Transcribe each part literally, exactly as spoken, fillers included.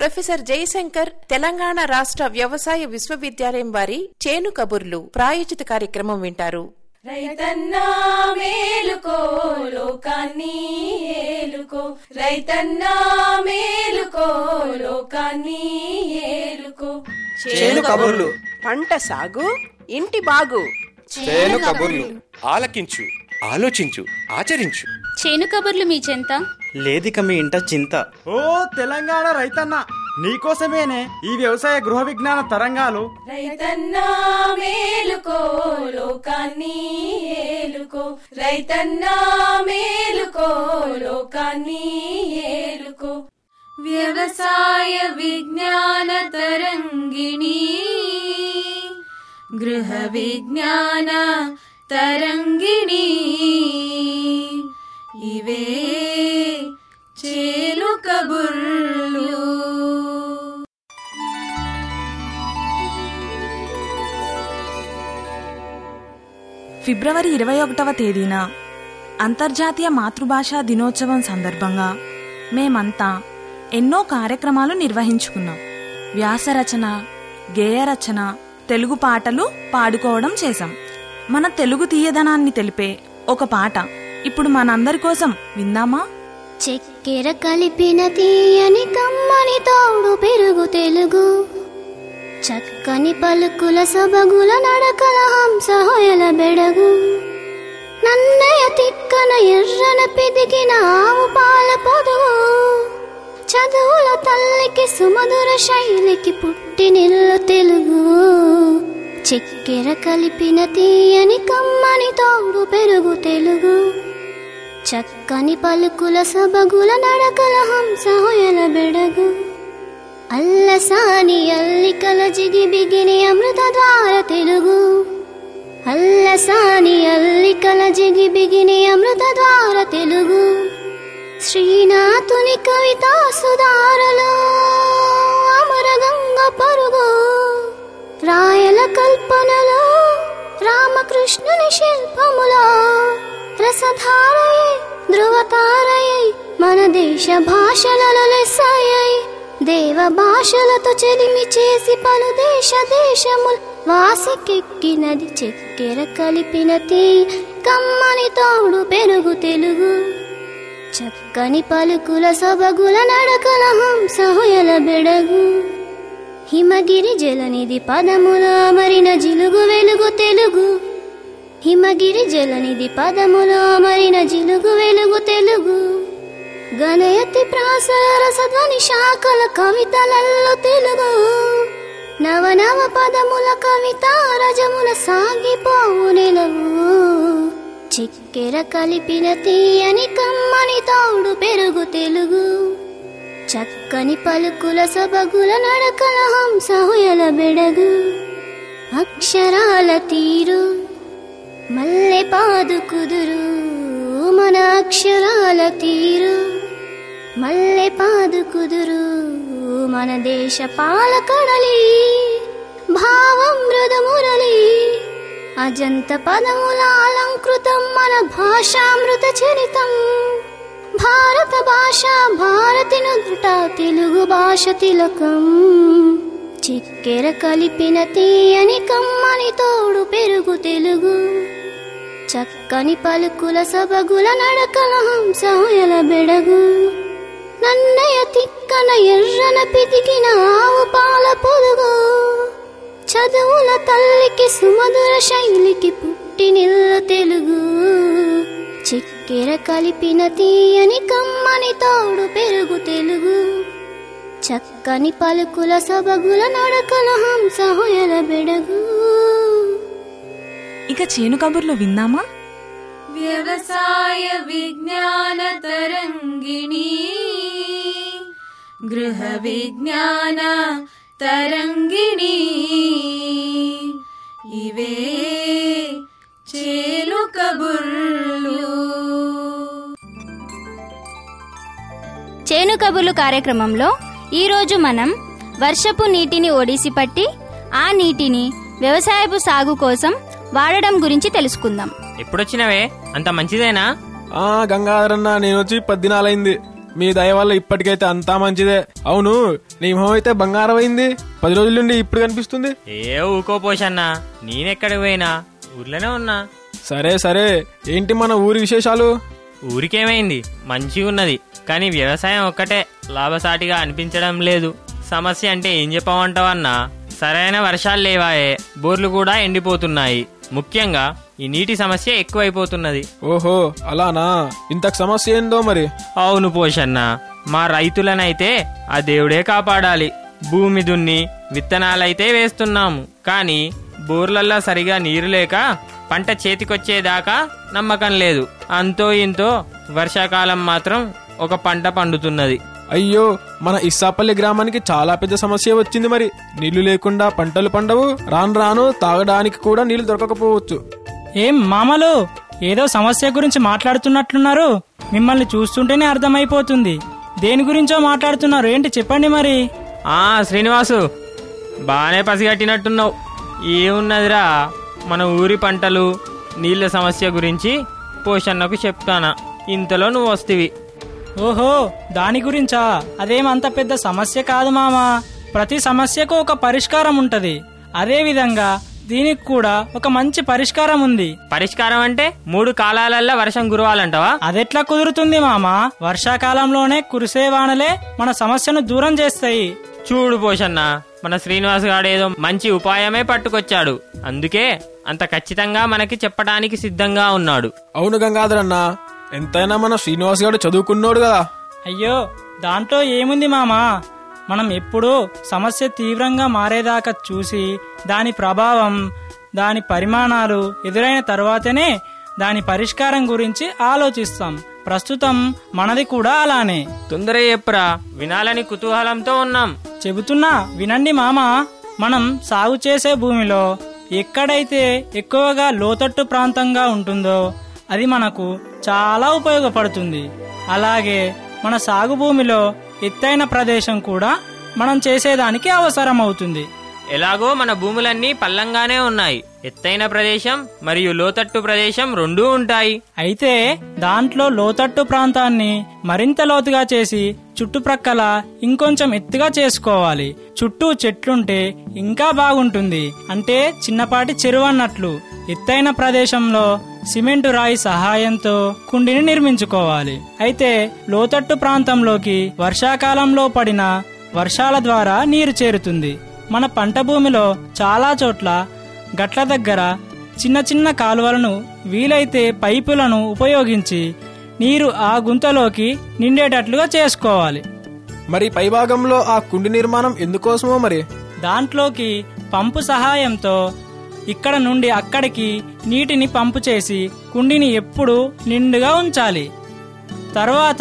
Professor Jayashankar Telangana రాష్ట్ర వ్యవసాయ విశ్వవిద్యాలయం వారి చేను కబుర్లు ప్రాయోజిత కార్యక్రమం వింటారు. రైతన్నా మేలుకో లోకాన్ని ఏలుకో, రైతన్నా మేలుకో లోకాన్ని ఏలుకో. చేను కబుర్లు, పంట సాగు ఇంటి బాగు. చేను కబుర్లు ఆలకించు, ఆలోచించు, ఆచరించు. చేను కబుర్లు మీ చెంత లేదిక మీ ఇంట చింత. ఓ తెలంగాణ రైతన్న, నీకోసమేనే ఈ వ్యవసాయ గృహ విజ్ఞాన తరంగాలు. రైతన్నా మేలుకో లోకాన్ని ఏలుకో, రైతన్నా మేలుకో లోకాన్ని ఏలుకో. వ్యవసాయ విజ్ఞాన తరంగిణి, గృహ విజ్ఞాన తరంగిణి. ఇవే చేను కబుర్లు. ఫిబ్రవరి ఇరవై ఒకటవ తేదీన అంతర్జాతీయ మాతృభాషా దినోత్సవం సందర్భంగా మేమంతా ఎన్నో కార్యక్రమాలు నిర్వహించుకున్నాం. వ్యాసరచన, గేయరచన, తెలుగు పాటలు పాడుకోవడం చేశాం. మన తెలుగు తీయదనాన్ని తెలిపే ఒక పాట ఇప్పుడు మనందరి కోసం విందామా? చక్కెర కలిపిన తీయని కమ్మని తోడు పెరుగు తెలుగు, చక్కని పలుకుల సొబగుల నడకల హంస హొయల బెడగు, నన్నయ తిక్కన ఎర్రన పిదిగిన ఆవు పాల పొదుగు, చదువుల తల్లికి సుమధుర శైలికి పుట్టినిల్లు తెలుగు. చక్కెర కలిపిన తీయని కమ్మని తోడు పెరుగు తెలుగు, చక్కని పలుకుల సొబగుల నడకల హంస హొయల బెడగు, అల్లసాని అల్లికల జిగి బిగిని అమృత ద్వార తెలుగు, అల్లసాని అల్లికల జిగి బిగిని అమృత ద్వార తెలుగు. శ్రీనాథుని కవితా సుధారలో అమరగంగ పరుగు, రాయల కల్పనలో రామకృష్ణుని శిల్పములో రసధారయై ధృవతారయై మన దేశ భాషలలో లెస్సయ్యై, దేవ భాషలతో చెలిమి చేసి పలు దేశ దేశములు వాసికెక్కినది చక్కెర కలిపిన తీ కమ్మని తోడు పెరుగు తెలుగు, చక్కని పలుకుల సొబగుల నడకల హంస హొయల బెడగు. హిమగిరి జలనిధి పదముల అమరిన జిలుగు వెలుగు తెలుగు, హిమగిరి జలనిధి పదముల అమరిన జిలుగు వెలుగు తెలుగు. గణయతి ప్రాసర రసధ్వని శాఖల కవితలల్లో తెలుగు, నవనవ పదముల కవిత రజముల సాగిపోవు నిలవు. చక్కెర కలిపిన తీయని కమ్మని తోడు పెరుగు తెలుగు, చక్కని పలుకుల సొబగుల నడకల హంస హొయల బెడగు. అక్షరాల తీరు మల్లె పాదు కుదురు, మన అక్షరాల తీరు మల్లె పాదు కుదురు, మన దేశ పాలకడలి భావం మృద మురళి. అజంత పదముల అలంకృతం మన భాషామృత చరితం, భారత భాష భారతి నుదుట తెలుగు భాష తిలకం. చక్కెర కలిపిన తీయని కమ్మని తోడు పెరుగు తెలుగు, చక్కని పలుకుల సొబగుల నడకల హంస హొయల బెడగు, నన్నయ తిక్కన ఎర్రన పిదిగిన ఆవు పాల పొదుగు, చదువుల తల్లికి సుమధుర శైలికి పుట్టినిల్లు తెలుగు. చక్కెర కలిపిన తీయని కమ్మని తోడు పెరుగు తెలుగు, చక్కని పలుకుల సొబగుల నడకల హంస హొయల బెడగు. ఇక చేను కబుర్లు విందామా? వ్యవసాయ విజ్ఞాన తరంగిణి, గృహ విజ్ఞాన తరంగిణి. ఇవే చేను కబుర్లు. చేను కబుర్లు కార్యక్రమంలో ఈరోజు మనం వర్షపు నీటిని ఒడిసి పట్టి ఆ నీటిని వ్యవసాయపు సాగు కోసం వాడడం గురించి తెలుసుకుందాం. ఎప్పుడొచ్చినవే? అంత మంచిదేనా? ఆ గంగాధరన్న, నేను వచ్చి పద్దినాలైంది. మీ దయ వల్ల ఇప్పటికైతే అంతా మంచిదే. అవును, నీ మొహం అయితే బంగారం అయింది. పది రోజుల నుండి ఇప్పుడు కనిపిస్తుంది. ఏ ఊకో పోషన్నా, నేనెక్కడికి పోయినా ఊర్లోనే ఉన్నా. సరే సరే, ఏంటి మన ఊరి విశేషాలు? ఊరికేమైంది, మంచిగా ఉన్నది. కానీ వ్యవసాయం ఒక్కటే లాభసాటిగా అనిపించడం లేదు. సమస్య అంటే ఏం చెప్పమంటావన్నా, సరైన వర్షాలు లేవాయే, బోర్లు కూడా ఎండిపోతున్నాయి. ముఖ్యంగా ఈ నీటి సమస్య ఎక్కువైపోతున్నది. ఓహో అలానా, ఇంతకు సమస్య ఏందో మరి? అవును పోషన్న, మా రైతులనైతే ఆ దేవుడే కాపాడాలి. భూమి దున్ని విత్తనాలైతే వేస్తున్నాము, కానీ బోర్లల్లో సరిగా నీరు లేక పంట చేతికొచ్చేదాకా నమ్మకం లేదు. అంతో ఇంతో వర్షాకాలం మాత్రం ఒక పంట పండుతున్నది. అయ్యో, మన ఇస్సాపల్లి గ్రామానికి చాలా పెద్ద సమస్య వచ్చింది. మరి నీళ్లు లేకుండా పంటలు పండవు, రాను రాను తాగడానికి కూడా నీళ్లు దొరకకపోవచ్చు. ఏం మామలు, ఏదో సమస్య గురించి మాట్లాడుతున్నట్లున్నారు. మిమ్మల్ని చూస్తుంటేనే అర్థమైపోతుంది. దేని గురించో మాట్లాడుతున్నారు, ఏంటి చెప్పండి మరి. ఆ శ్రీనివాసు, బానే పసిగట్టినట్టున్నావు. ఏమున్నదిరా, మన ఊరి పంటలు నీళ్ల సమస్య గురించి పోషన్నకు చెప్తానా, ఇంతలో నువ్వు వస్తేవి. ఓహో, దాని గురించా? అదేమంత పెద్ద సమస్య కాదు మామా. ప్రతి సమస్యకు ఒక పరిష్కారం ఉంటది. అదే విధంగా దీనికి కూడా ఒక మంచి పరిష్కారం ఉంది. పరిష్కారం అంటే మూడు కాలాలల్లో వర్షం కురవాలంటావా? అదెట్లా కుదురుతుంది మామా? వర్షాకాలంలోనే కురిసే వానలే మన సమస్యను దూరం చేస్తాయి. చూడు పోషన్న, మన శ్రీనివాస్ గారు ఏదో మంచి ఉపాయమే పట్టుకొచ్చాడు. అందుకే అంత ఖచ్చితంగా మనకి చెప్పడానికి సిద్ధంగా ఉన్నాడు. అవును గంగాధర్ అన్న, ఎంతైనా మన శ్రీనివాస్ గారు చదువుకున్నాడు కదా. అయ్యో, దాంట్లో ఏముంది మామా. మనం ఎప్పుడూ సమస్య తీవ్రంగా మారేదాకా చూసి దాని ప్రభావం, దాని పరిమాణాలు ఎదురైన తర్వాతనే దాని పరిష్కారం గురించి ఆలోచిస్తాం. ప్రస్తుతం మనది కూడా అలానే. తొందర చెప్పురా, వినాలని కుతూహలంతో ఉన్నాం. చెబుతున్నా వినండి మామా. మనం సాగు చేసే భూమిలో ఎక్కడైతే ఎక్కువగా లోతట్టు ప్రాంతంగా ఉంటుందో అది మనకు చాలా ఉపయోగపడుతుంది. అలాగే మన సాగు భూమిలో ఎత్తైన ప్రదేశం కూడా మనం చేసేదానికి అవసరం అవుతుంది. ఎలాగో మన భూములన్నీ పల్లంగానే ఉన్నాయి. ఎత్తైన ప్రదేశం మరియు లోతట్టు ప్రదేశం రెండూ ఉంటాయి. అయితే దాంట్లో లోతట్టు ప్రాంతాన్ని మరింత లోతుగా చేసి చుట్టుప్రక్కల ఇంకొంచెం ఎత్తుగా చేసుకోవాలి. చుట్టూ చెట్లుంటే ఇంకా బాగుంటుంది. అంటే చిన్నపాటి చెరువు అన్నట్లు. ఎత్తైన ప్రదేశంలో సిమెంటు రాయి సహాయంతో కుండిని నిర్మించుకోవాలి. అయితే లోతట్టు ప్రాంతంలోకి వర్షాకాలంలో పడిన వర్షాల ద్వారా నీరు చేరుతుంది. మన పంట భూమిలో చాలా చోట్ల గట్ల దగ్గర చిన్న చిన్న కాలువలను, వీలైతే పైపులను ఉపయోగించి నీరు ఆ గుంతలోకి నిండేటట్లుగా చేసుకోవాలి. మరి పైభాగంలో ఆ కుండి నిర్మాణం ఎందుకోసమో మరి? దాంట్లోకి పంపు సహాయంతో ఇక్కడ నుండి అక్కడికి నీటిని పంపు చేసి కుండిని ఎప్పుడూ నిండుగా ఉంచాలి. తర్వాత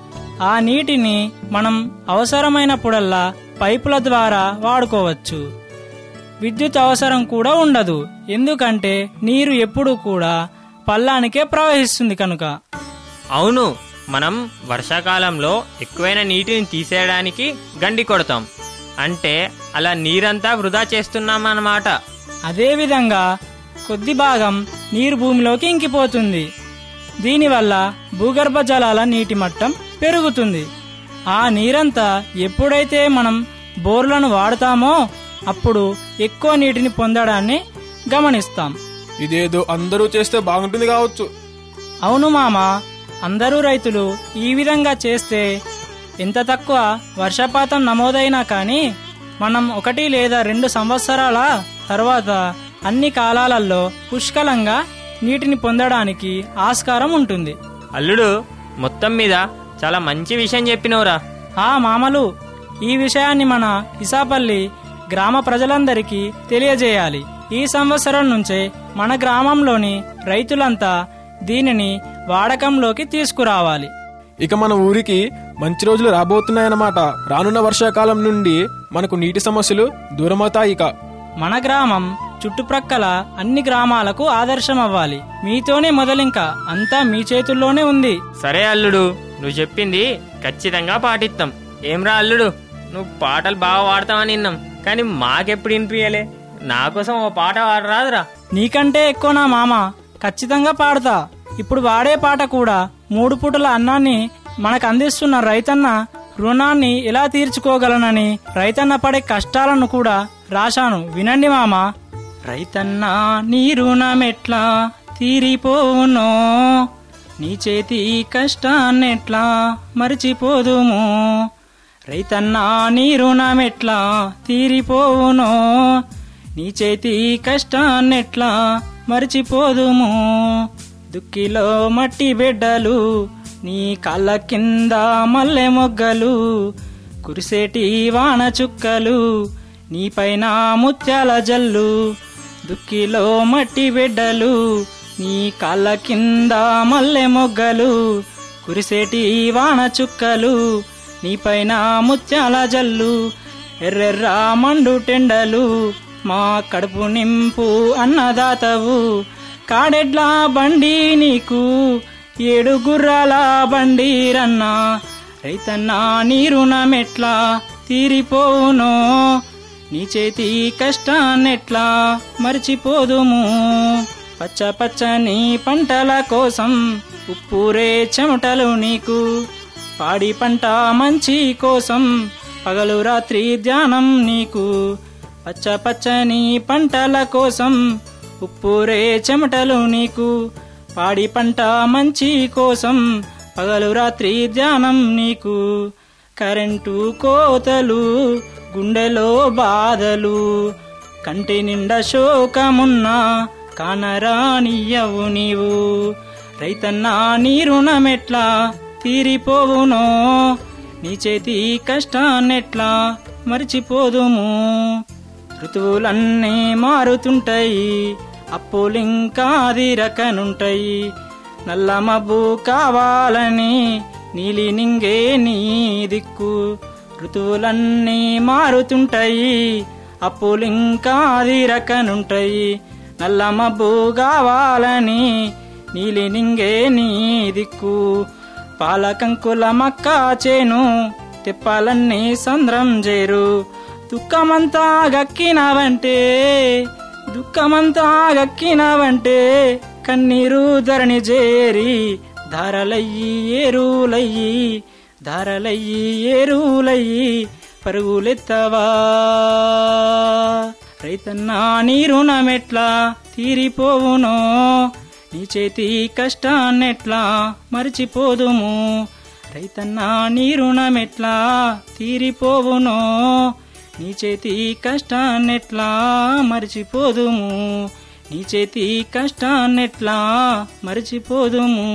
ఆ నీటిని మనం అవసరమైనప్పుడల్లా పైపుల ద్వారా వాడుకోవచ్చు. విద్యుత్ అవసరం కూడా ఉండదు, ఎందుకంటే నీరు ఎప్పుడు కూడా పల్లానికే ప్రవహిస్తుంది కనుక. అవును, మనం వర్షాకాలంలో ఎక్కువైన నీటిని తీసేయడానికి గండి కొడతాం. అంటే అలా నీరంతా వృధా చేస్తున్నామన్నమాట. అదేవిధంగా కొద్ది భాగం నీరు భూమిలోకి ఇంకిపోతుంది. దీనివల్ల భూగర్భ జలాల నీటి మట్టం పెరుగుతుంది. ఆ నీరంతా ఎప్పుడైతే మనం బోర్లను వాడతామో అప్పుడు ఎక్కువ నీటిని పొందడాన్ని గమనిస్తాం. ఇదేదో అందరూ చేస్తే బాగుంటుంది కావచ్చు. అవును మామా, అందరూ రైతులు ఈ విధంగా చేస్తే ఎంత తక్కువ వర్షపాతం నమోదైనా కానీ మనం ఒకటి లేదా రెండు సంవత్సరాల తర్వాత అన్ని కాలాలలో పుష్కలంగా నీటిని పొందడానికి ఆస్కారం ఉంటుంది. అల్లుడు, మొత్తం మీద చాలా మంచి విషయం చెప్పినవురా. ఆ మామలు, ఈ విషయాన్ని మన ఇసాపల్లి గ్రామ ప్రజలందరికీ తెలియజేయాలి. ఈ సంవత్సరం నుంచే మన గ్రామంలోని రైతులంతా దీనిని వాడకంలోకి తీసుకురావాలి. ఇక మన ఊరికి మంచి రోజులు రాబోతున్నాయన్నమాట. రానున్న వర్షాకాలం నుండి మనకు నీటి సమస్యలు దూరమవుతాయి. ఇక మన గ్రామం చుట్టుప్రక్కల అన్ని గ్రామాలకు ఆదర్శం అవ్వాలి. మీతోనే మొదలింక అంతా మీ చేతుల్లోనే ఉంది. సరే అల్లుడు, నువ్వు చెప్పింది ఖచ్చితంగా పాటిస్తాం. ఏమ్రా అల్లుడు, నువ్వు పాటలు బాగా వాడతావని విన్నాం, కానీ మాకెప్పుడు వినిపించలే. నా కోసం ఓ పాట వాడరాదురా? నీకంటే ఎక్కువ నా మామ ఖచ్చితంగా పాడతా. ఇప్పుడు వాడే పాట కూడా మూడు పూటల అన్నాన్ని మనకు అందిస్తున్న రైతన్న రుణాన్ని ఎలా తీర్చుకోగలనని రైతన్న పడే కష్టాలను కూడా రాశాను, వినండి మామ. రైతన్న నీ రుణమెట్లా తీరిపోవునో, నీ చేతి కష్టాన్నెట్లా మరిచిపోదుము. రైతన్నా నీ రుణమెట్లా తీరిపోవునో, నీ చేతి కష్టాన్నెట్లా మరిచిపోదుము. దుక్కిలో మట్టి బిడ్డలు, నీ కాళ్ళ కింద మల్లె మొగ్గలు, కురిసేటి వాన చుక్కలు, నీపైన ముత్యాల జల్లు. దుక్కిలో మట్టి బిడ్డలు, నీ కాళ్ళ కింద మల్లె మొగ్గలు, కురిసేటి వాన చుక్కలు, నీపైన ముత్యాల జల్లు. ఎర్రెర్రా మండు టెండలు, మా కడుపు నింపు అన్నదాతవు. కాడెడ్ల బండి నీకు, ఏడు గుర్రాల బండి రన్నా. రైతన్నా నీ రుణమెట్లా తీరిపోవునో, నీ చేతి కష్టాన్నెట్లా మరిచిపోదుము. పచ్చ పచ్చని పంటల కోసం ఉప్పురే చెమటలు నీకు, పాడి పంట మంచి కోసం పగలు రాత్రి ధ్యానం నీకు. పచ్చ పచ్చని పంటల కోసం ఉప్పురే చెమటలు నీకు, పాడి పంట మంచి కోసం పగలు రాత్రి ధ్యానం నీకు. కరెంటు కోతలు, గుండెలో బాధలు, కంటి నిండా శోకమున్నా కానరానియ్యవు నీవు. రైతన్నా నీ రుణమెట్లా తీరిపోవునో, నీ చేతి కష్టాన్నెట్లా మరిచిపోదుము. ఋతువులన్నీ మారుతుంటాయి, అప్పులింకా దిరకనుంటాయి. నల్ల మబ్బు కావాలని నీలి నింగే నీ దిక్కు. ఋతువులన్నీ మారుతుంటాయి, అప్పులింకా దిరకనుంటాయి. నల్ల మబ్బు కావాలని నీలి నింగే నీ దిక్కు. పాలకంకుల మక్క చేను, తిప్పాలన్నీ సంద్రం చేరు. దుఃఖమంతా గక్కినవంటే, దుఃఖమంతా గక్కినవంటే కన్నీరు ధరణి చేరి. ధారలయ్యి ఏరులయ్యి, ధారలయ్యి ఏరులయ్యి పరుగులెత్తవా. రైతన్నా నీ రుణమెట్లా తీరిపోవునో, నీ చేతి కష్టాన్నెట్లా మరిచిపోదుము. రైతన్నా నీ రుణమెట్లా తీరిపోవునో, నీ చేతి కష్టాన్నెట్లా మరిచిపోదుము. నీ చేతి కష్టాన్నెట్లా మరిచిపోదుము.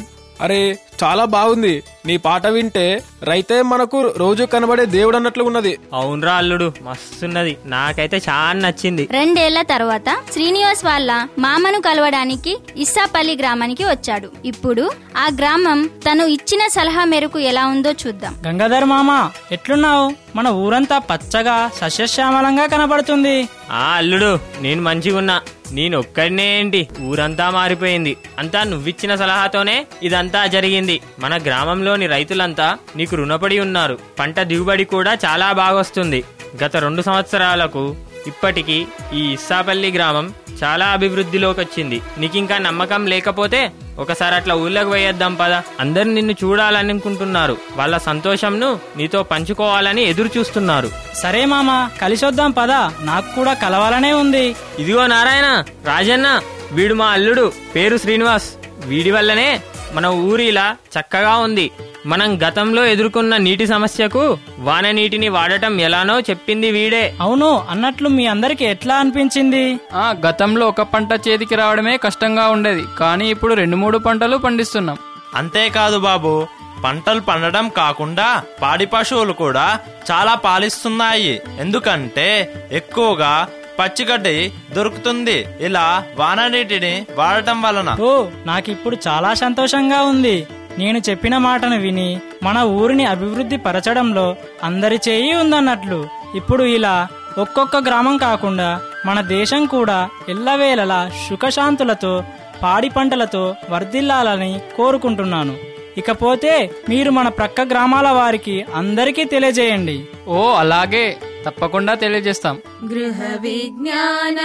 అరే చాలా బాగుంది. నీ పాట వింటే రైతే మనకు రోజు కనబడే దేవుడు అన్నట్లు ఉన్నది. అవునరా అల్లుడు, మస్తున్నది. నాకైతే చాలా నచ్చింది. రెండేళ్ల తర్వాత శ్రీనివాస్ వాళ్ళ మామను కలవడానికి ఇస్సాపల్లి గ్రామానికి వచ్చాడు. ఇప్పుడు ఆ గ్రామం తను ఇచ్చిన సలహా మేరకు ఎలా ఉందో చూద్దాం. గంగాధర్ మామ ఎట్లున్నావు? మన ఊరంతా పచ్చగా సస్యశ్యామలంగా కనబడుతుంది. ఆ అల్లుడు, నేను మంచిగున్నా. నేను ఒక్కడినే ఏంటి, ఊరంతా మారిపోయింది. అంతా నువ్విచ్చిన సలహాతోనే ఇదంతా జరిగింది. మన గ్రామంలోని రైతులంతా నీకు రుణపడి ఉన్నారు. పంట దిగుబడి కూడా చాలా బాగొస్తుంది. గత రెండు సంవత్సరాలకు ఇప్పటికి ఈ ఇస్సాపల్లి గ్రామం చాలా అభివృద్ధిలోకి వచ్చింది. నీకింకా నమ్మకం లేకపోతే ఒకసారి అట్లా ఊళ్ళోకి పోయేద్దాం పదా. అందరు నిన్ను చూడాలనుకుంటున్నారు. వాళ్ళ సంతోషంను నీతో పంచుకోవాలని ఎదురు చూస్తున్నారు. సరే మామ, కలిసొద్దాం పదా. నాకు కూడా కలవాలనే ఉంది. ఇదిగో నారాయణ, రాజన్న, వీడు మా అల్లుడు, పేరు శ్రీనివాస్. వీడి వల్లనే మన ఊరిలా చక్కగా ఉంది. మనం గతంలో ఎదుర్కొన్న నీటి సమస్యకు వాన నీటిని వాడటం ఎలానో చెప్పింది వీడే. అవును, అన్నట్లు మీ అందరికి ఎట్లా అనిపించింది? ఆ గతంలో ఒక పంట చేతికి రావడమే కష్టంగా ఉండేది, కానీ ఇప్పుడు రెండు మూడు పంటలు పండిస్తున్నాం. అంతేకాదు బాబు, పంటలు పండడం కాకుండా పాడి పశువులు కూడా చాలా పాలిస్తున్నాయి. ఎందుకంటే ఎక్కువగా పచ్చిగడ్డి దొరుకుతుంది. ఇలా వాన నీటిని వాడటం వలన. ఓ, నాకిప్పుడు చాలా సంతోషంగా ఉంది. నేను చెప్పిన మాటను విని మన ఊరిని అభివృద్ధి పరచడంలో అందరి చేయి ఉందన్నట్లు. ఇప్పుడు ఇలా ఒక్కొక్క గ్రామం కాకుండా మన దేశం కూడా ఎల్లవేళలా సుఖశాంతులతో పాడి పంటలతో వర్ధిల్లాలని కోరుకుంటున్నాను. ఇకపోతే మీరు మన ప్రక్క గ్రామాల వారికి అందరికీ తెలియజేయండి. ఓ అలాగే, తప్పకుండా తెలియజేస్తాం. గృహ విజ్ఞాన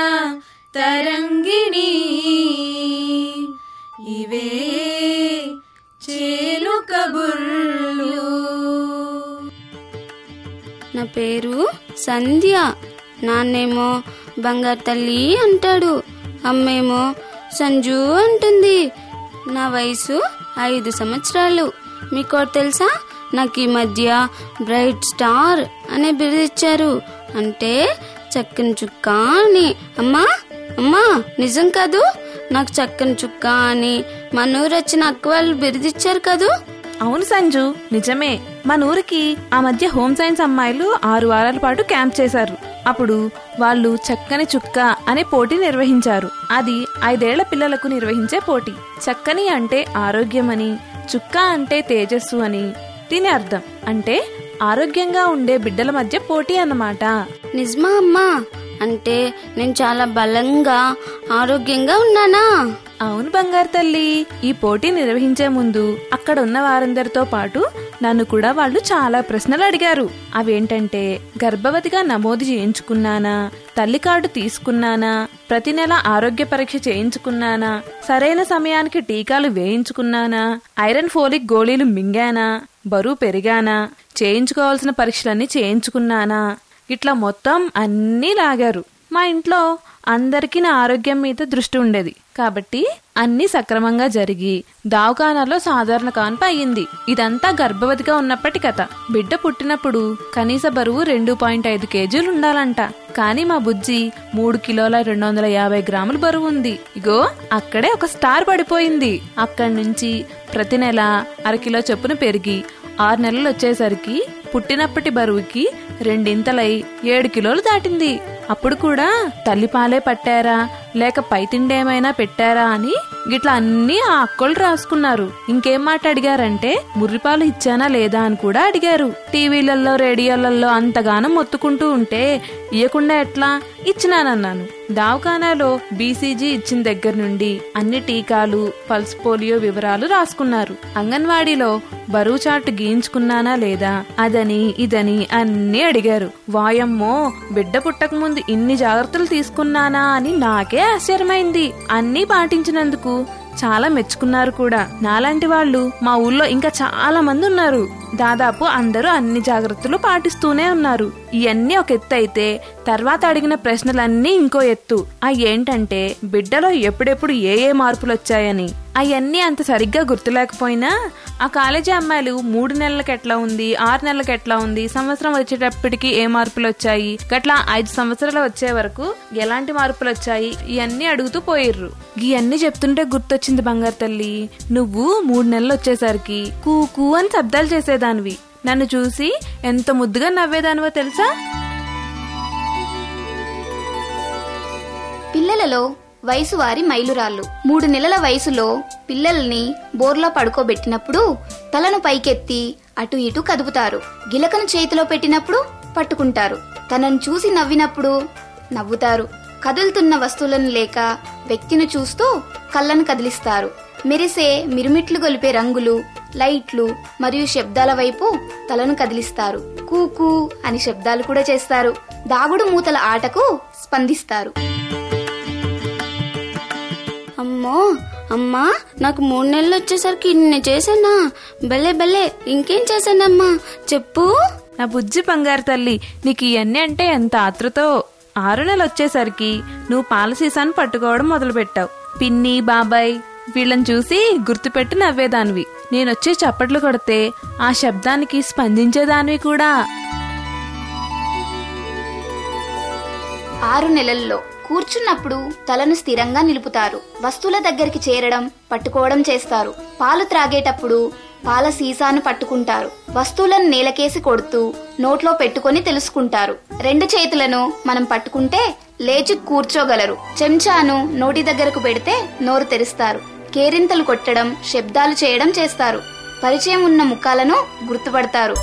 తరంగిణి ఇవే చేలుక కబుర్లు. నా పేరు సంధ్య. నాన్నేమో బంగారు తల్లి అంటాడు, అమ్మేమో సంజు అంటుంది. నా వయసు ఐదు సంవత్సరాలు. మీకు తెలుసా, నాకు ఈ మధ్య బ్రైట్ స్టార్ అనే బిరుదిచ్చారు. అంటే చక్కని చుక్క అని. అమ్మా అమ్మా నిజం కాదు, నాకు చక్కని చుక్క అని మన ఊరు వచ్చిన అక్క వాళ్ళు బిరుదిచ్చారు కదూ. అవును సంజు, నిజమే. మన ఊరికి ఆ మధ్య హోమ్ సైన్స్ అమ్మాయిలు ఆరు వారాల పాటు క్యాంప్ చేశారు. అప్పుడు వాళ్ళు చక్కని చుక్క అనే పోటీ నిర్వహించారు. అది ఐదేళ్ల పిల్లలకు నిర్వహించే పోటీ. చక్కని అంటే ఆరోగ్యమని, చుక్క అంటే తేజస్సు అని దీని అర్థం. అంటే ఆరోగ్యంగా ఉండే బిడ్డల మధ్య పోటీ అన్నమాట. నిజమా అమ్మా? అంటే నేను చాలా బలంగా ఆరోగ్యంగా ఉన్నానా? అవును బంగారు తల్లి. ఈ పోటీ నిర్వహించే ముందు అక్కడ ఉన్న వారందరితో పాటు నన్ను కూడా వాళ్ళు చాలా ప్రశ్నలు అడిగారు. అవేంటంటే, గర్భవతిగా నమోదు చేయించుకున్నానా, తల్లి కార్డు తీసుకున్నానా, ప్రతి నెల ఆరోగ్య పరీక్ష చేయించుకున్నానా, సరైన సమయానికి టీకాలు వేయించుకున్నానా, ఐరన్ ఫోలిక్ గోళీలు మింగానా, బరువు పెరిగానా, చేయించుకోవాల్సిన పరీక్షలన్నీ చేయించుకున్నానా, ఇట్లా మొత్తం అన్నీ లాగారు. మా ఇంట్లో అందరికీ నా ఆరోగ్యం మీద దృష్టి ఉండేది కాబట్టి అన్ని సక్రమంగా జరిగి దవాఖానాలో సాధారణ కాన్పు అయ్యింది. ఇదంతా గర్భవతిగా ఉన్నప్పటి కథ. బిడ్డ పుట్టినప్పుడు కనీస బరువు రెండు పాయింట్ ఐదు కేజీలు ఉండాలంట. కానీ మా బుజ్జి మూడు కిలోల రెండు వందల యాభై గ్రాముల బరువు ఉంది. ఇగో అక్కడే ఒక స్టార్ పడిపోయింది. అక్కడి నుంచి ప్రతి నెల అరకిలో చొప్పున పెరిగి ఆరు నెలలు వచ్చేసరికి పుట్టినప్పటి బరువుకి రెండింతలై ఏడు కిలోలు దాటింది. అప్పుడు కూడా తల్లిపాలే పట్టారా లేక పైతిండేమైనా పెట్టారా అని గిట్లా అన్ని ఆ అక్కలు రాసుకున్నారు. ఇంకేం మాట అడిగారంటే, ముర్రిపాలు ఇచ్చానా లేదా అని కూడా అడిగారు. టీవీలలో రేడియోలలో అంతగానం మొత్తుకుంటూ ఉంటే ఇయ్యకుండా ఎట్లా, ఇచ్చినానన్నాను. దవాఖానాలో బీసీజీ ఇచ్చిన దగ్గర నుండి అన్ని టీకాలు, పల్స్ పోలియో వివరాలు రాసుకున్నారు. అంగన్వాడీలో బరువు చార్టు గీయించుకున్నానా లేదా అదని ఇదని అన్ని అడిగారు. వాయమ్మో, బిడ్డ పుట్టక ముందు ఇన్ని జాగ్రత్తలు తీసుకున్నానా అని నాకే ఆశ్చర్యమైంది. అన్నీ పాటించినందుకు చాలా మెచ్చుకున్నారు కూడా. నాలాంటి వాళ్ళు మా ఊళ్ళో ఇంకా చాలా మంది ఉన్నారు. దాదాపు అందరూ అన్ని జాగ్రత్తలు పాటిస్తూనే ఉన్నారు. ఇవన్నీ ఒక ఎత్తు అయితే, తర్వాత అడిగిన ప్రశ్నలన్నీ ఇంకో ఎత్తు. అవి ఏంటంటే, బిడ్డలో ఎప్పుడెప్పుడు ఏ ఏ మార్పులు వచ్చాయని. అవన్నీ అంత సరిగ్గా గుర్తులేకపోయినా ఆ కాలేజీ అమ్మాయిలు మూడు నెలలకు ఎట్లా ఉంది, ఆరు నెలలకు ఎట్లా ఉంది, సంవత్సరం వచ్చేటప్పటికి ఏ మార్పులు వచ్చాయి, గట్లా ఐదు సంవత్సరాలు వచ్చే వరకు ఎలాంటి మార్పులు వచ్చాయి, ఇవన్నీ అడుగుతూ పోయిర్రు. ఇవన్నీ చెప్తుంటే గుర్తొచ్చింది బంగారు తల్లి, నువ్వు మూడు నెలలు వచ్చేసరికి కూ కూ అని శబ్దాలు చేసేదానివి. నన్ను చూసి ఎంత ముద్దుగా నవ్వేదానివో తెలుసా? పిల్లలలో వయసు వారి మైలురాళ్ళు. మూడు నెలల వయసులో పిల్లల్ని బోర్లో పడుకోబెట్టినప్పుడు తలను పైకెత్తి అటు ఇటు కదుపుతారు. గిలకను చేతిలో పెట్టినప్పుడు పట్టుకుంటారు. తనను చూసి నవ్వినప్పుడు నవ్వుతారు. కదులుతున్న వస్తువులను లేక వ్యక్తిని చూస్తూ కళ్ళను కదిలిస్తారు. మెరిసే మిరుమిట్లు గొలిపే రంగులు, లైట్లు మరియు శబ్దాల వైపు తలను కదిలిస్తారు. కూకూ అని శబ్దాలు కూడా చేస్తారు. దాగుడు మూతల ఆటకు స్పందిస్తారు. అమ్మో అమ్మా, నాకు మూడు నెలలు వచ్చేసరికి ఇన్ని చేశానా? బలే బలే, ఇంకేం చేశానమ్మా చెప్పు. నా బుజ్జి బంగారు తల్లి, నీకు ఇవన్నీ అంటే ఎంత ఆతృతో. ఆరు నెలలు వచ్చేసరికి నువ్వు పాల సీసాను పట్టుకోవడం మొదలు పెట్టావు. పిన్ని, బాబాయ్ వీళ్ళని చూసి గుర్తుపెట్టి నవ్వేదానివి. నేనొచ్చి చప్పట్లు కొడితే ఆ శబ్దానికి స్పందించేదానివి కూడా. ఆరు నెలల్లో కూర్చున్నప్పుడు తలను స్థిరంగా నిలుపుతారు. వస్తువుల దగ్గరికి చేరడం, పట్టుకోవడం చేస్తారు. పాలు త్రాగేటప్పుడు పాల సీసాను పట్టుకుంటారు. వస్తువులను నేలకేసి కొడుతూ నోట్లో పెట్టుకొని తెలుసుకుంటారు. రెండు చేతులను మనం పట్టుకుంటే లేచి కూర్చోగలరు. చెంచాను నోటి దగ్గరకు పెడితే నోరు తెరుస్తారు. కేరింతలు కొట్టడం, శబ్దాలు చేయడం చేస్తారు. పరిచయం ఉన్న ముఖాలను గుర్తుపడతారు.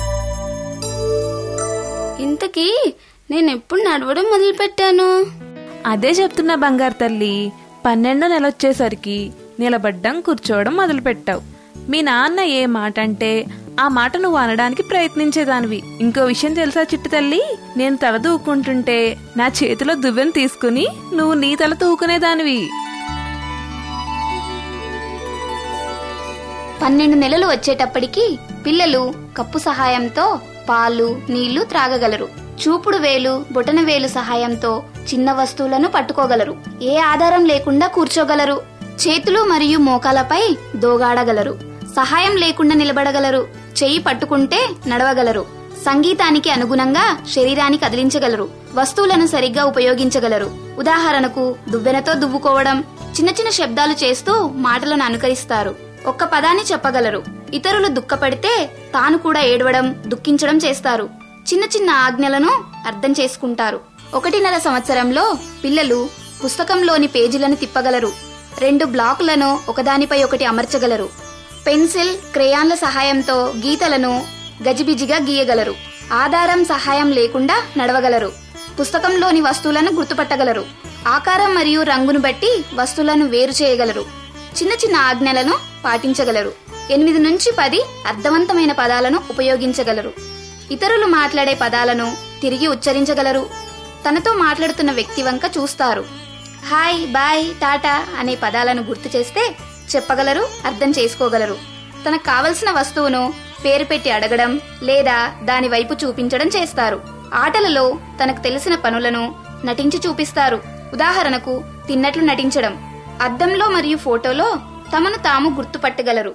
ఇంతకీ నేనెప్పుడు నడవడం మొదలు పెట్టాను? అదే చెప్తున్నా బంగారు తల్లి, పన్నెండో నెల వచ్చేసరికి నిలబడ్డం, కూర్చోవడం మొదలు పెట్టావు. మీ నాన్న ఏ మాట అంటే ఆ మాట నువ్వు అనడానికి ప్రయత్నించేదానివి. ఇంకో విషయం తెలుసా చిట్టు తల్లి, నేను తల దూకుంటుంటే నా చేతిలో దువ్వెను తీసుకుని నువ్వు నీ తల తూకునేదానివి. పన్నెండు నెలలు వచ్చేటప్పటికి పిల్లలు కప్పు సహాయంతో పాలు నీళ్లు త్రాగగలరు. చూపుడు వేలు బొటన వేలు సహాయంతో చిన్న వస్తువులను పట్టుకోగలరు. ఏ ఆధారం లేకుండా కూర్చోగలరు. చేతులు మరియు మోకాలపై దోగాడగలరు. సహాయం లేకుండా నిలబడగలరు. చెయ్యి పట్టుకుంటే నడవగలరు. సంగీతానికి అనుగుణంగా శరీరాన్ని కదిలించగలరు. వస్తువులను సరిగ్గా ఉపయోగించగలరు. ఉదాహరణకు దువ్వెనతో దువ్వుకోవడం. చిన్న చిన్న శబ్దాలు చేస్తూ మాటలను అనుకరిస్తారు. ఒక్క పదాన్ని చెప్పగలరు. ఇతరులు దుఃఖపడితే తాను కూడా ఏడవడం దుఃఖించడం చేస్తారు. చిన్న చిన్న ఆజ్ఞలను అర్థం చేసుకుంటారు. ఒకటిన్నర సంవత్సరంలో పిల్లలు పుస్తకంలోని పేజీలను తిప్పగలరు. రెండు బ్లాకులను ఒకదానిపై ఒకటి అమర్చగలరు. పెన్సిల్ క్రేయాన్ల సహాయంతో గీతలను గజిబిజిగా గీయగలరు. ఆధారం సహాయం లేకుండా నడవగలరు. పుస్తకంలోని వస్తువులను గుర్తుపట్టగలరు. ఆకారం మరియు రంగును బట్టి వస్తువులను వేరు చేయగలరు. చిన్న చిన్న ఆజ్ఞలను పాటించగలరు. ఎనిమిది నుంచి పది అర్థవంతమైన పదాలను ఉపయోగించగలరు. ఇతరులు మాట్లాడే పదాలను తిరిగి ఉచ్చరించగలరు. తనతో మాట్లాడుతున్న వ్యక్తి వంక చూస్తారు. హాయ్ బాయ్ టాటా అనే పదాలను గుర్తు చేస్తే చెప్పగలరు, అర్థం చేసుకోగలరు. తనకు కావలసిన వస్తువును పేరు పెట్టి అడగడం లేదా దాని వైపు చూపించడం చేస్తారు. ఆటలలో తనకు తెలిసిన పనులను నటించి చూపిస్తారు. ఉదాహరణకు తిన్నట్లు నటించడం. అద్దంలో మరియు ఫోటోలో తమను తాము గుర్తుపట్టగలరు.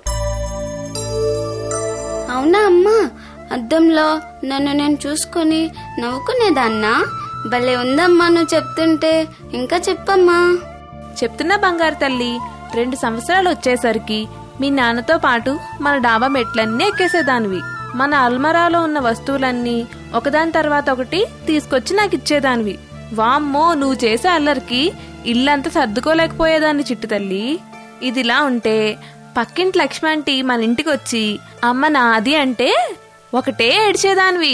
అవునా అమ్మా, అద్దంలో నన్ను నేను చూసుకుని నవ్వుకునేదాన్నా? భలే ఉందమ్మా నువ్వు చెప్తుంటే. ఇంకా చెప్పమ్మా. చెప్తున్నా బంగారు తల్లి. రెండు సంవత్సరాలు వచ్చేసరికి మీ నాన్నతో పాటు మన డాబా మెట్లన్నీ ఎక్కేసేదానివి. మన అల్మరాలో ఉన్న వస్తువులన్నీ ఒకదాని తర్వాత ఒకటి తీసుకొచ్చి నాకు ఇచ్చేదానివి. వామ్మో, నువ్వు చేసే అల్లరికి ఇల్లంతా సర్దుకోలేకపోయేదాన్ని చిట్టు తల్లి. ఇదిలా ఉంటే పక్కింటి లక్ష్మంటి మన ఇంటికి వచ్చి అమ్మ నాది అంటే ఒకటే ఏడ్చేదానివి.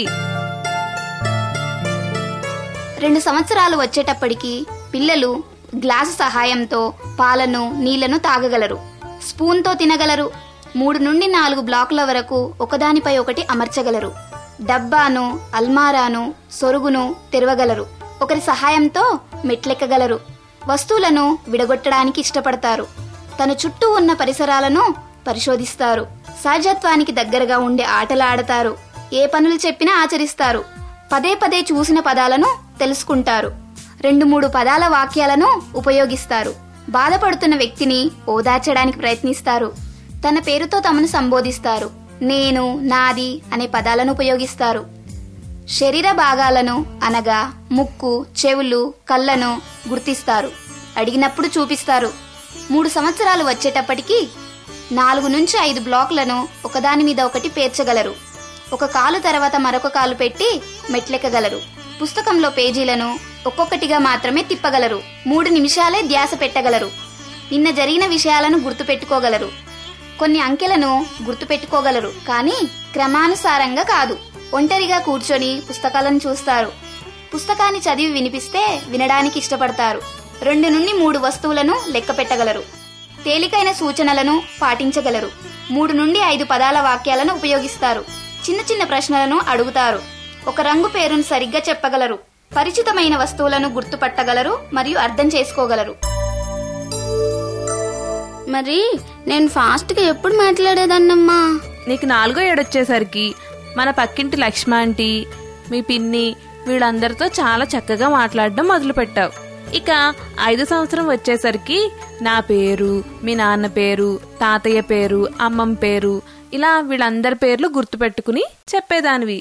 రెండు సంవత్సరాలు వచ్చేటప్పటికి పిల్లలు గ్లాసు సహాయంతో పాలను నీళ్లను తాగగలరు. స్పూన్తో తినగలరు. మూడు నుండి నాలుగు బ్లాకుల వరకు ఒకదానిపై ఒకటి అమర్చగలరు. డబ్బాను అల్మారాను సొరుగును తెరవగలరు. ఒకరి సహాయంతో మెట్లెక్కగలరు. వస్తువులను విడగొట్టడానికి ఇష్టపడతారు. తన చుట్టూ ఉన్న పరిసరాలను పరిశోధిస్తారు. సహజత్వానికి దగ్గరగా ఉండే ఆటలు ఆడతారు. ఏ పనులు చెప్పినా ఆచరిస్తారు. పదే పదే చూసిన పదాలను తెలుసుకుంటారు. రెండు మూడు పదాల వాక్యాలను ఉపయోగిస్తారు. బాధపడుతున్న వ్యక్తిని ఓదార్చడానికి ప్రయత్నిస్తారు. తన పేరుతో తమను సంబోధిస్తారు. నేను నాది అనే పదాలను ఉపయోగిస్తారు. శరీర భాగాలను అనగా ముక్కు చెవులు కళ్ళను గుర్తిస్తారు. అడిగినప్పుడు చూపిస్తారు. మూడు సంవత్సరాలు వచ్చేటప్పటికి నాలుగు నుంచి ఐదు బ్లాకులను ఒకదాని మీద ఒకటి పేర్చగలరు. ఒక కాలు తర్వాత మరొక కాలు పెట్టి మెట్లెక్కగలరు. పుస్తకంలో పేజీలను ఒక్కొక్కటిగా మాత్రమే తిప్పగలరు. మూడు నిమిషాలే ధ్యాస పెట్టగలరు. నిన్న జరిగిన విషయాలను గుర్తుపెట్టుకోగలరు. కొన్ని అంకెలను గుర్తుపెట్టుకోగలరు, కానీ క్రమానుసారంగా కాదు. ఒంటరిగా కూర్చొని పుస్తకాలను చూస్తారు. పుస్తకాన్ని చదివి వినిపిస్తే వినడానికి ఇష్టపడతారు. రెండు నుండి మూడు వస్తువులను లెక్క పెట్టగలరు. తేలికైన సూచనలను పాటించగలరు. మూడు నుండి ఐదు పదాల వాక్యాలను ఉపయోగిస్తారు. చిన్న చిన్న ప్రశ్నలను అడుగుతారు. ఒక రంగు పేరును సరిగ్గా చెప్పగలరు. పరిచితమైన వస్తువులను గుర్తుపట్టగలరు మరియు అర్థం చేసుకోగలరు. మరి నేను ఫాస్ట్ గా ఎప్పుడు మాట్లాడేదాన్నమ్మా? నీకు నాలుగో ఏడొచ్చేసరికి మన పక్కింటి లక్ష్మాంటి మీ పిన్ని వీళ్ళందరితో చాలా చక్కగా మాట్లాడడం మొదలు పెట్టావు. ఇక ఐదు సంవత్సరం వచ్చేసరికి నా పేరు మీ నాన్న పేరు తాతయ్య పేరు అమ్మమ్మ పేరు ఇలా వీళ్ళందరి పేర్లు గుర్తుపెట్టుకుని చెప్పేదానివి.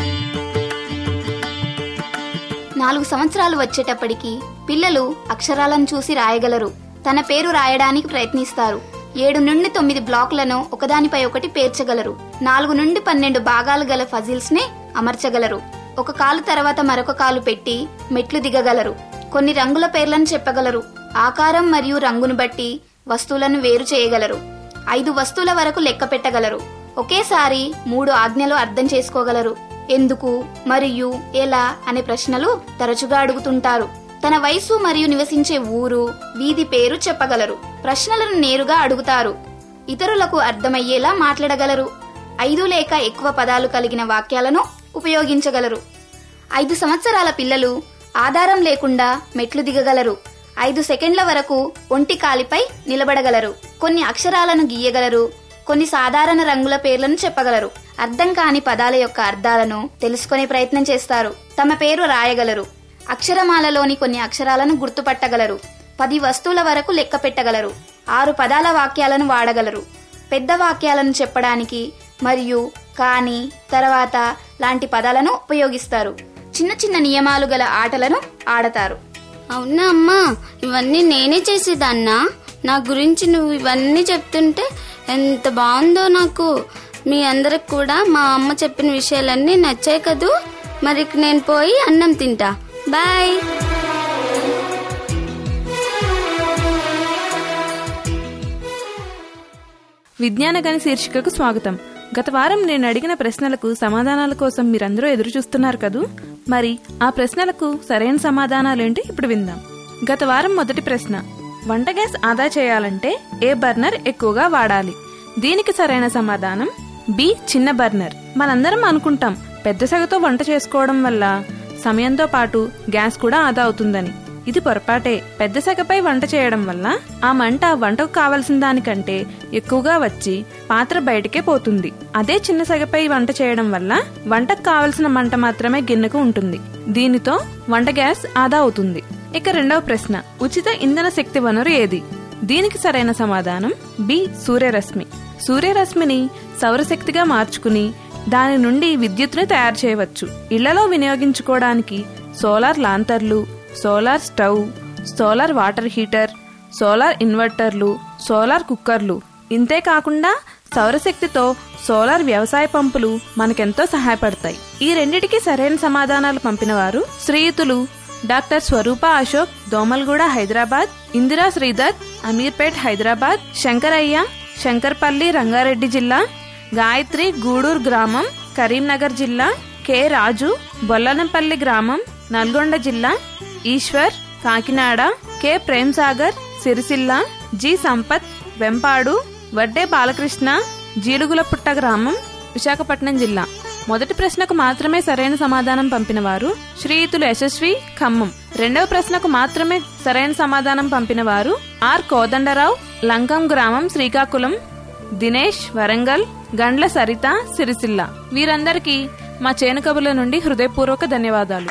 నాలుగు సంవత్సరాలు వచ్చేటప్పటికి పిల్లలు అక్షరాలను చూసి రాయగలరు. తన పేరు రాయడానికి ప్రయత్నిస్తారు. ఏడు నుండి తొమ్మిది బ్లాకులను ఒకదానిపై ఒకటి పేర్చగలరు. నాలుగు నుండి పన్నెండు భాగాలు గల ఫజిల్స్ ని అమర్చగలరు. ఒక కాలు తర్వాత మరొక కాలు పెట్టి మెట్లు దిగగలరు. కొన్ని రంగుల పేర్లను చెప్పగలరు. ఆకారం మరియు రంగును బట్టి వస్తువులను వేరు చేయగలరు. ఐదు వస్తువుల వరకు లెక్క పెట్టగలరు. ఒకేసారి మూడు ఆజ్ఞలు అర్థం చేసుకోగలరు. ఎందుకు మరియు ఎలా అనే ప్రశ్నలు తరచుగా అడుగుతుంటారు. తన వయసు మరియు నివసించే ఊరు వీధి పేరు చెప్పగలరు. ప్రశ్నలను నేరుగా అడుగుతారు. ఇతరులకు అర్థమయ్యేలా మాట్లాడగలరు. ఐదు లేక ఎక్కువ పదాలు కలిగిన వాక్యాలను ఉపయోగించగలరు. ఐదు సంవత్సరాల పిల్లలు ఆధారం లేకుండా మెట్లు దిగగలరు. ఐదు సెకండ్ల వరకు ఒంటి కాలిపై నిలబడగలరు. కొన్ని అక్షరాలను గీయగలరు. కొన్ని సాధారణ రంగుల పేర్లను చెప్పగలరు. అర్థం కాని పదాల యొక్క అర్థాలను తెలుసుకునే ప్రయత్నం చేస్తారు. తమ పేరు రాయగలరు. అక్షరమాలలోని కొన్ని అక్షరాలను గుర్తుపట్టగలరు. పది వస్తువుల వరకు లెక్క పెట్టగలరు. ఆరు పదాల వాక్యాలను వాడగలరు. పెద్ద వాక్యాలను చెప్పడానికి మరియు కాని, తర్వాత లాంటి పదాలను ఉపయోగిస్తారు. చిన్న చిన్న నియమాలు గల ఆటలను ఆడతారు. అవునా అమ్మా, ఇవన్నీ నేనే చేసేదాన్నా? నా గురించి నువ్వు ఇవన్నీ చెప్తుంటే ఎంత బాగుందో నాకు. మీ అందరికి కూడా మా అమ్మ చెప్పిన విషయాలన్నీ నచ్చాయి కదూ. మరి నేను పోయి అన్నం తింటా. బాయ్. విజ్ఞాన గణి శీర్షికకు స్వాగతం. గత వారం నేను అడిగిన ప్రశ్నలకు సమాధానాల కోసం మీరందరూ ఎదురు చూస్తున్నారు కదూ. మరి ఆ ప్రశ్నలకు సరైన సమాధానాలేంటి ఇప్పుడు విందాం. గత వారం మొదటి ప్రశ్న, వంట గ్యాస్ ఆదా చేయాలంటే ఏ బర్నర్ ఎక్కువగా వాడాలి? దీనికి సరైన సమాధానం బి, చిన్న బర్నర్. మనందరం అనుకుంటాం పెద్ద సెగతో వంట చేసుకోవడం వల్ల సమయంతో పాటు గ్యాస్ కూడా ఆదా అవుతుందని. ఇది పొరపాటే. పెద్ద సెగపై వంట చేయడం వల్ల ఆ మంట వంటకు కావలసిన దానికంటే ఎక్కువగా వచ్చి పాత్ర బయటకే పోతుంది. అదే చిన్న సెగపై వంట చేయడం వల్ల వంటకు కావలసిన మంట మాత్రమే గిన్నెకు ఉంటుంది. దీనితో వంట గ్యాస్ ఆదా అవుతుంది. ఇక రెండవ ప్రశ్న, ఉచిత ఇంధన శక్తి వనరు ఏది? దీనికి సరైన సమాధానం బి, సూర్యరశ్మి. సూర్యరశ్మిని సౌరశక్తిగా మార్చుకుని దాని నుండి విద్యుత్తును తయారు చేయవచ్చు. ఇళ్లలో వినియోగించుకోవడానికి సోలార్ లాంతర్లు, solar stove, solar water heater, solar ఇన్వర్టర్లు, సోలార్ కుక్కర్లు, ఇంతేకాకుండా సౌరశక్తితో సోలార్ వ్యవసాయ పంపులు మనకెంతో సహాయపడతాయి. ఈ రెండిటికి సరైన సమాధానాలు పంపిన వారు శ్రీయుతులు డాక్టర్ స్వరూప అశోక్, దోమల్గూడ హైదరాబాద్, ఇందిరా శ్రీధర్, అమీర్పేట్ హైదరాబాద్, శంకరయ్య, శంకర్పల్లి రంగారెడ్డి జిల్లా, గాయత్రి గూడూరు గ్రామం కరీంనగర్ జిల్లా, కె రాజు బొల్లనంపల్లి గ్రామం నల్గొండ జిల్లా, ఈశ్వర్ కాకినాడ, కె ప్రేమ్ సాగర్ సిరిసిల్ల, జి సంపత్ వెంపాడు, వడ్డే బాలకృష్ణ జీలుగులపుట్ట గ్రామం విశాఖపట్నం జిల్లా. మొదటి ప్రశ్నకు మాత్రమే సరైన సమాధానం పంపిన వారు శ్రీయుతులు యశస్వి ఖమ్మం. రెండవ ప్రశ్నకు మాత్రమే సరైన సమాధానం పంపిన వారు ఆర్ కోదండరావు లంకం గ్రామం శ్రీకాకుళం, దినేష్ వరంగల్, గండ్ల సరిత సిరిసిల్ల. వీరందరికీ మా చేను కబుర్ల నుండి హృదయపూర్వక ధన్యవాదాలు.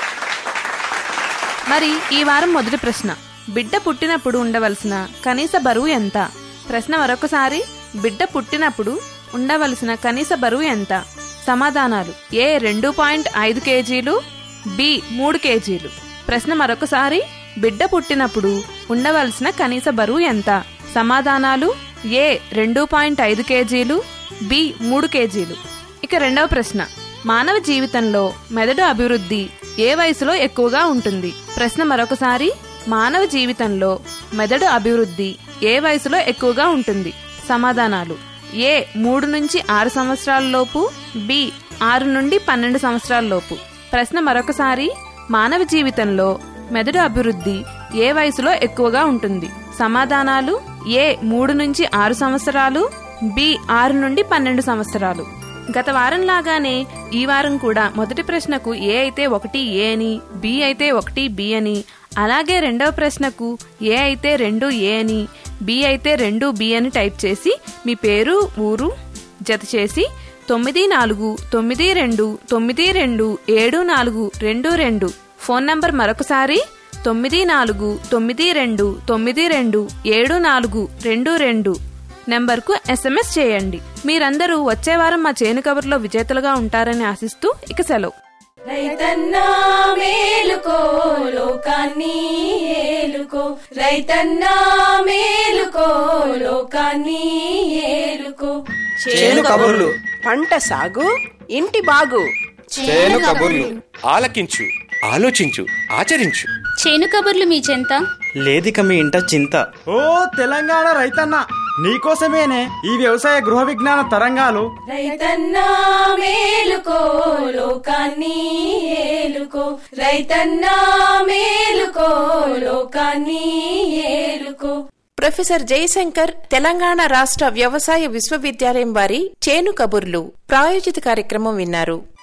మరి ఈ వారం మొదటి ప్రశ్న, బిడ్డ పుట్టినప్పుడు ఉండవలసిన కనీస బరువు ఎంత? ప్రశ్న మరొకసారి, బిడ్డ పుట్టినప్పుడు ఉండవలసిన కనీస బరువు ఎంత? సమాధానాలు ఏ రెండు పాయింట్ ఐదు కేజీలు, బి మూడు కేజీలు. ప్రశ్న మరొకసారి, బిడ్డ పుట్టినప్పుడు ఉండవలసిన కనీస బరువు ఎంత? సమాధానాలు ఏ రెండు పాయింట్ ఐదు కేజీలు, బి మూడు కేజీలు. ఇక రెండవ ప్రశ్న, మానవ జీవితంలో మెదడు అభివృద్ధి ఏ వయసులో ఎక్కువగా ఉంటుంది? ప్రశ్న మరొకసారి, మానవ జీవితంలో మెదడు అభివృద్ధి ఏ వయసులో ఎక్కువగా ఉంటుంది? సమాధానాలు ఏ మూడు నుంచి ఆరు సంవత్సరాల లోపు, బి ఆరు నుండి పన్నెండు సంవత్సరాల లోపు. ప్రశ్న మరొకసారి, మానవ జీవితంలో మెదడు అభివృద్ధి ఏ వయసులో ఎక్కువగా ఉంటుంది? సమాధానాలు ఏ మూడు నుంచి ఆరు సంవత్సరాలు, బి ఆరు నుండి పన్నెండు సంవత్సరాలు. గత వారం లాగానే ఈ వారం కూడా మొదటి ప్రశ్నకు ఏ అయితే ఒకటి ఏ అని, బి అయితే ఒకటి బి అని, అలాగే రెండవ ప్రశ్నకు ఏ అయితే రెండు ఏ అని, బి అయితే రెండు బి అని టైప్ చేసి మీ పేరు ఊరు జత చేసి తొమ్మిది నాలుగు తొమ్మిది రెండు తొమ్మిది రెండు ఏడు నాలుగు రెండు రెండు ఫోన్ నంబర్ మరొకసారి తొమ్మిది నాలుగు తొమ్మిది రెండు తొమ్మిది రెండు ఏడు నాలుగు రెండు రెండు నెంబర్కు ఎస్ఎంఎస్ చేయండి. మీరందరూ వచ్చే వారం మా చేను కబుర్లో విజేతలుగా ఉంటారని ఆశిస్తూ ఇక సెలవు. రైతన్నా మేలుకో లోకాన్ని ఏలుకో, రైతన్నా మేలుకో లోకాన్ని ఏలుకో. చేను కబుర్లు, పంట సాగు, ఇంటి బాగు. చేను కబుర్లు ఆలకించు, ఆలోచించు, ఆచరించు. చేను కబుర్లు మీ చెంత లేదిక మీ ఇంట చింత. ఓ తెలంగాణ రైతన్న, నీకోసమేనే ఈ వ్యవసాయ గృహ విజ్ఞాన తరంగాలు. రైతన్నా మేలుకో లోకాన్ని ఏలుకో, రైతన్నా మేలుకో లోకాన్ని ఏలుకో. ప్రొఫెసర్ జయశంకర్ తెలంగాణ రాష్ట్ర వ్యవసాయ విశ్వవిద్యాలయం వారి చేను కబుర్లు ప్రాయోజిత కార్యక్రమం విన్నారు.